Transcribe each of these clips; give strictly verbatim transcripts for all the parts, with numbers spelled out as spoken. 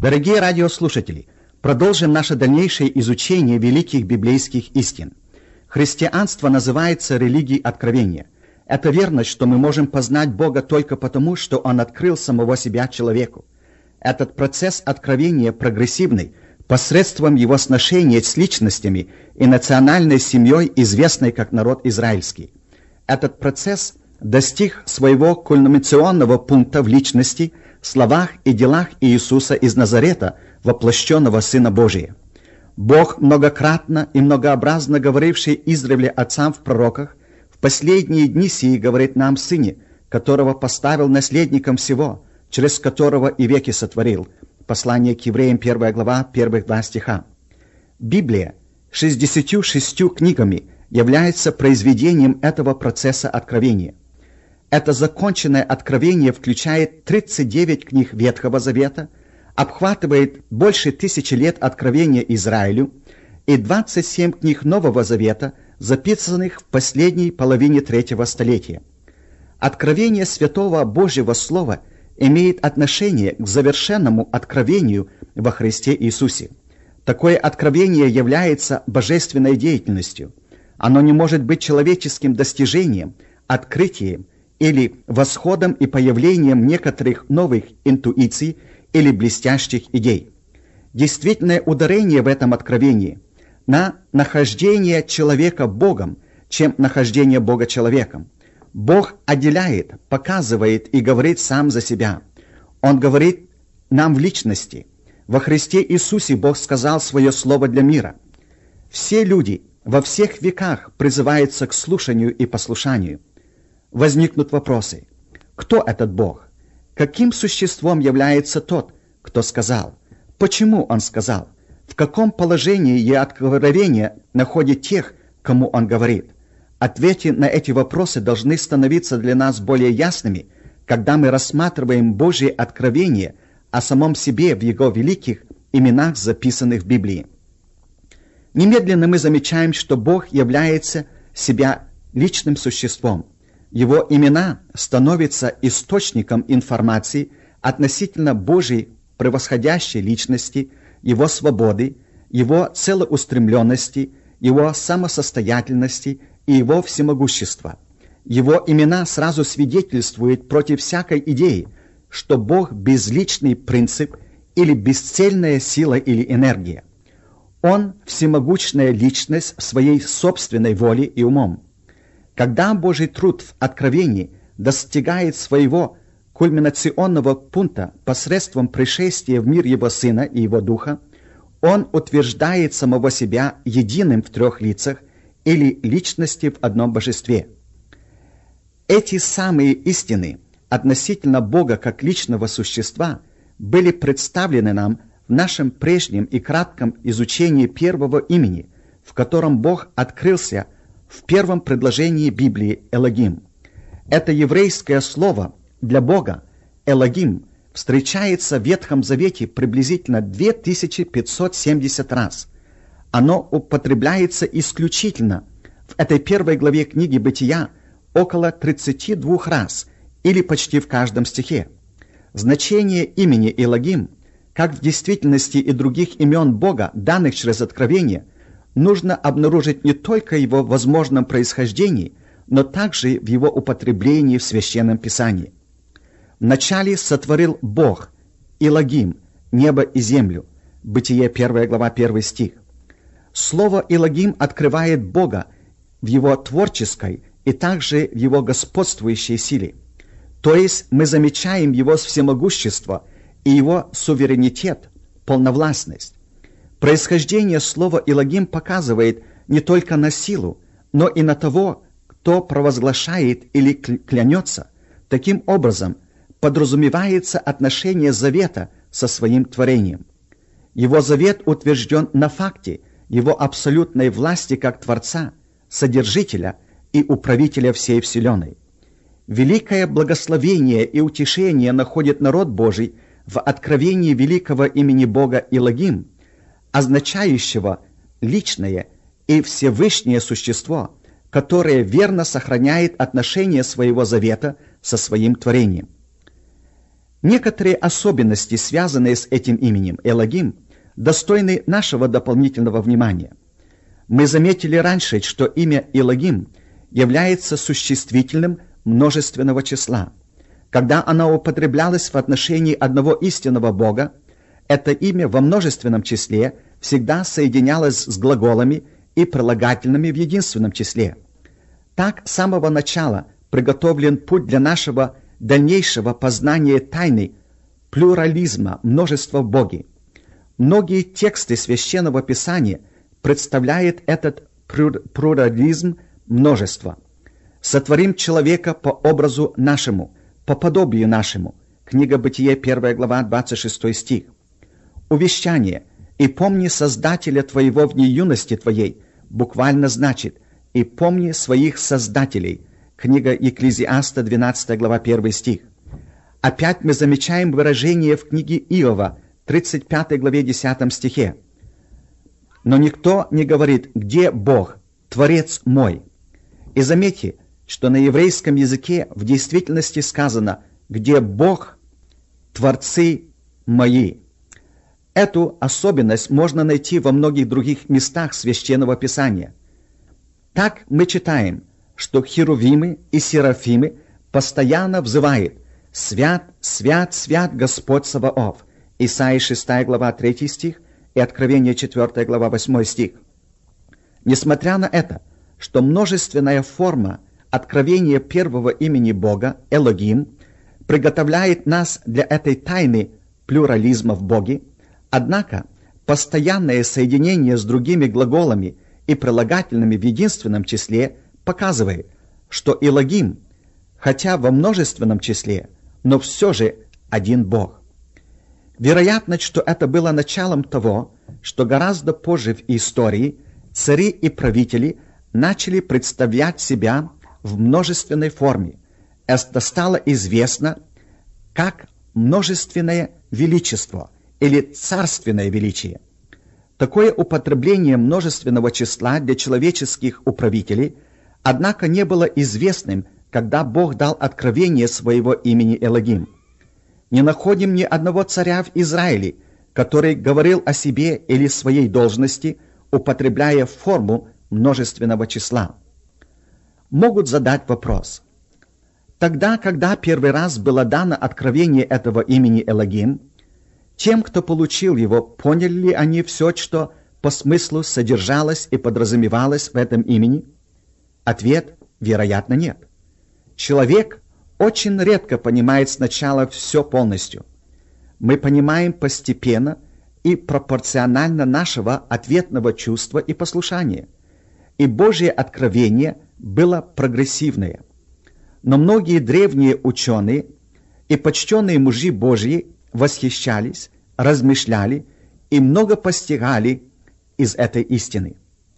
Дорогие радиослушатели, продолжим наше дальнейшее изучение великих библейских истин. Христианство называется религией откровения. Это верно, что мы можем познать Бога только потому, что Он открыл самого себя человеку. Этот процесс откровения прогрессивный посредством его сношения с личностями и национальной семьей, известной как народ израильский. Этот процесс достиг своего кульминационного пункта в личности, словах и делах Иисуса из Назарета, воплощенного Сына Божия. Бог, многократно и многообразно говоривший издревле отцам в пророках, в последние дни сии говорит нам в Сыне, которого поставил наследником всего, через которого и веки сотворил. Послание к евреям, первая глава, первых два стиха. Библия шестьдесятью шестью книгами является произведением этого процесса откровения. Это законченное откровение включает тридцать девять книг Ветхого Завета, обхватывает больше тысячи лет откровения Израилю и двадцать семь книг Нового Завета, записанных в последней половине третьего столетия. Откровение Святого Божьего Слова имеет отношение к завершенному откровению во Христе Иисусе. Такое откровение является божественной деятельностью. Оно не может быть человеческим достижением, открытием или восходом и появлением некоторых новых интуиций или блестящих идей. Действительное ударение в этом откровении на нахождение человека Богом, чем нахождение Бога человеком. Бог отделяет, показывает и говорит сам за себя. Он говорит нам в личности. Во Христе Иисусе Бог сказал свое слово для мира. Все люди во всех веках призываются к слушанию и послушанию. Возникнут вопросы. Кто этот Бог? Каким существом является тот, кто сказал? Почему он сказал? В каком положении и откровения находит тех, кому он говорит? Ответы на эти вопросы должны становиться для нас более ясными, когда мы рассматриваем Божье откровение о самом себе в Его великих именах, записанных в Библии. Немедленно мы замечаем, что Бог является себя личным существом. Его имена становятся источником информации относительно Божьей превосходящей личности, Его свободы, Его целеустремленности, Его самосостоятельности и Его всемогущества. Его имена сразу свидетельствуют против всякой идеи, что Бог – безличный принцип или бесцельная сила или энергия. Он – всемогущная личность в своей собственной воле и умом. Когда Божий труд в откровении достигает своего кульминационного пункта посредством пришествия в мир Его Сына и Его Духа, Он утверждает самого себя единым в трех лицах или личности в одном божестве. Эти самые истины относительно Бога как личного существа были представлены нам в нашем прежнем и кратком изучении первого имени, в котором Бог открылся в первом предложении Библии Элогим. Это еврейское слово для Бога, Элогим, встречается в Ветхом Завете приблизительно две тысячи пятьсот семьдесят раз. Оно употребляется исключительно в этой первой главе книги Бытия около тридцати двух раз, или почти в каждом стихе. Значение имени Элогим, как в действительности и других имен Бога, данных через откровение, нужно обнаружить не только его возможном происхождении, но также в его употреблении в Священном Писании. Вначале сотворил Бог, Элогим, небо и землю. Бытие, первая глава, первый стих. Слово Элогим открывает Бога в его творческой и также в его господствующей силе. То есть мы замечаем его всемогущество и его суверенитет, полновластность. Происхождение слова Элогим показывает не только на силу, но и на того, кто провозглашает или клянется. Таким образом, подразумевается отношение завета со своим творением. Его завет утвержден на факте его абсолютной власти как Творца, Содержителя и Управителя всей Вселенной. Великое благословение и утешение находит народ Божий в откровении великого имени Бога Элогим, означающего личное и всевышнее существо, которое верно сохраняет отношение своего завета со своим творением. Некоторые особенности, связанные с этим именем Элогим, достойны нашего дополнительного внимания. Мы заметили раньше, что имя Элогим является существительным множественного числа. Когда оно употреблялось в отношении одного истинного Бога, это имя во множественном числе всегда соединялось с глаголами и прилагательными в единственном числе. Так, с самого начала приготовлен путь для нашего дальнейшего познания тайны плюрализма, множества в Боге. Многие тексты Священного Писания представляют этот плюрализм множества. «Сотворим человека по образу нашему, по подобию нашему». Книга Бытие, первая глава, двадцать шестой стих. Увещание «И помни Создателя твоего в дни юности твоей» буквально значит «И помни своих создателей». Книга Екклезиаста, двенадцатая глава, первый стих. Опять мы замечаем выражение в книге Иова, тридцать пятой главе, десятом стихе. «Но никто не говорит, где Бог, Творец мой». И заметьте, что на еврейском языке в действительности сказано «где Бог, Творцы мои». Эту особенность можно найти во многих других местах Священного Писания. Так мы читаем, что херувимы и серафимы постоянно взывают «Свят, свят, свят Господь Саваоф». Исайя шестая глава, третий стих и Откровение четвёртая глава, восьмой стих. Несмотря на это, что множественная форма откровения первого имени Бога, Элогим, приготовляет нас для этой тайны плюрализма в Боге, однако постоянное соединение с другими глаголами и прилагательными в единственном числе показывает, что Элогим, хотя во множественном числе, но все же один Бог. Вероятно, что это было началом того, что гораздо позже в истории цари и правители начали представлять себя в множественной форме. Это стало известно как множественное величество или царственное величие. Такое употребление множественного числа для человеческих управителей, однако, не было известным, когда Бог дал откровение своего имени Элогим. Не находим ни одного царя в Израиле, который говорил о себе или своей должности, употребляя форму множественного числа. Могут задать вопрос. Тогда, когда первый раз было дано откровение этого имени Элогим, тем, кто получил его, поняли ли они все, что по смыслу содержалось и подразумевалось в этом имени? Ответ, вероятно, нет. Человек очень редко понимает сначала все полностью. Мы понимаем постепенно и пропорционально нашего ответного чувства и послушания. И Божье откровение было прогрессивное. Но многие древние ученые и почтенные мужи Божьи восхищались, размышляли и много постигали из этой истины.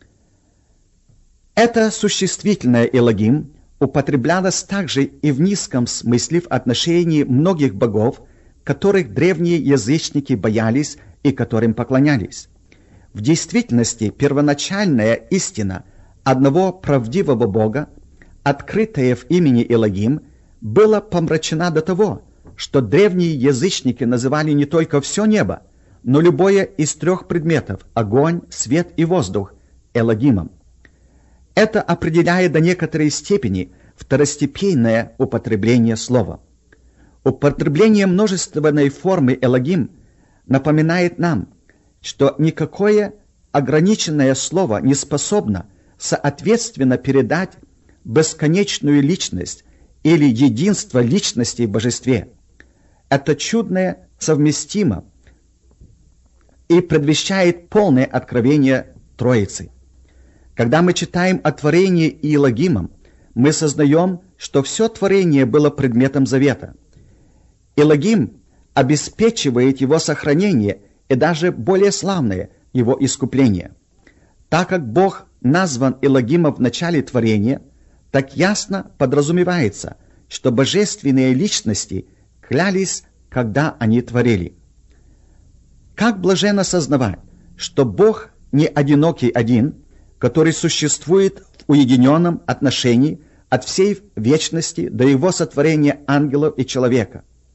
Это существительное Элогим употреблялось также и в низком смысле в отношении многих богов, которых древние язычники боялись и которым поклонялись. В действительности первоначальная истина одного правдивого Бога, открытая в имени Элогим, была помрачена до того, что древние язычники называли не только все небо, но любое из трех предметов – огонь, свет и воздух – Элогимом. Это определяет до некоторой степени второстепенное употребление слова. Употребление множественной формы Элогим напоминает нам, что никакое ограниченное слово не способно соответственно передать бесконечную личность или единство личности в божестве. Это чудное совместимо и предвещает полное откровение Троицы. Когда мы читаем о творении Элогимом, мы сознаем, что все творение было предметом завета. Элогим обеспечивает его сохранение и даже более славное его искупление. Так как Бог назван Элогимом в начале творения, так ясно подразумевается, что божественные личности клялись, когда они творили. Как блаженно сознавать, что Бог не одинокий один, который существует в уединенном отношении от всей вечности до его сотворения ангелов и человека.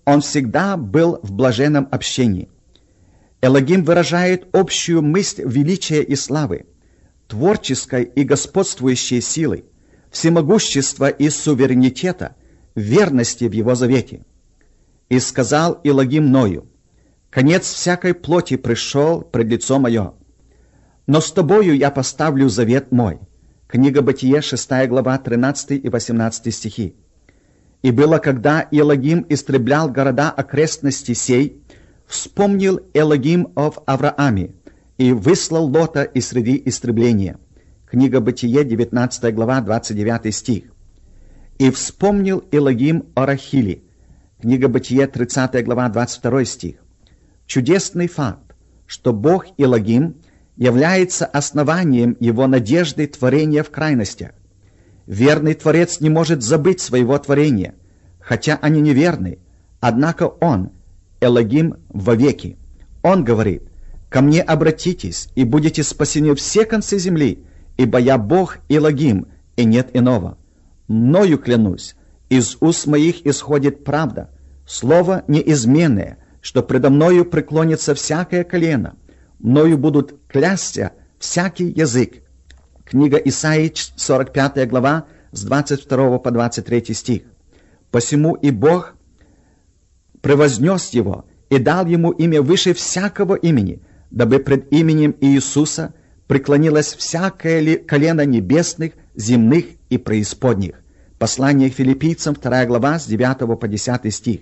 Он всегда был в блаженном общении. Элогим выражает общую мысль величия и славы, творческой и господствующей силы, всемогущества и суверенитета, верности в его завете. «И сказал Элогим Ною: конец всякой плоти пришел пред лицо мое, но с тобою я поставлю завет мой». Книга Бытие, шестая глава, тринадцатый и восемнадцатый стихи. «И было, когда Элогим истреблял города окрестности сей, вспомнил Элогим об Аврааме и выслал Лота из среди истребления». Книга Бытие, девятнадцатая глава, двадцать девятый стих. «И вспомнил Элогим о Рахиле». Книга Бытие, тридцатая глава, двадцать второй стих. Чудесный факт, что Бог Элогим является основанием его надежды творения в крайностях. Верный Творец не может забыть своего творения, хотя они неверны, однако Он, Элогим, вовеки. Он говорит: «Ко мне обратитесь, и будете спасены все концы земли, ибо я Бог Элогим, и нет иного. Мною клянусь, из уст моих исходит правда, слово неизменное, что предо мною преклонится всякое колено, мною будут клясться всякий язык». Книга Исаии, сорок пятая глава, с двадцать второго по двадцать третий стих. «Посему и Бог превознес его и дал ему имя выше всякого имени, дабы пред именем Иисуса преклонилось всякое колено небесных, земных и преисподних». Послание к Филиппийцам, вторая глава, с девятого по десятый стих.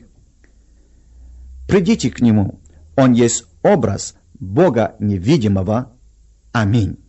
«Придите к Нему, Он есть образ Бога невидимого. Аминь».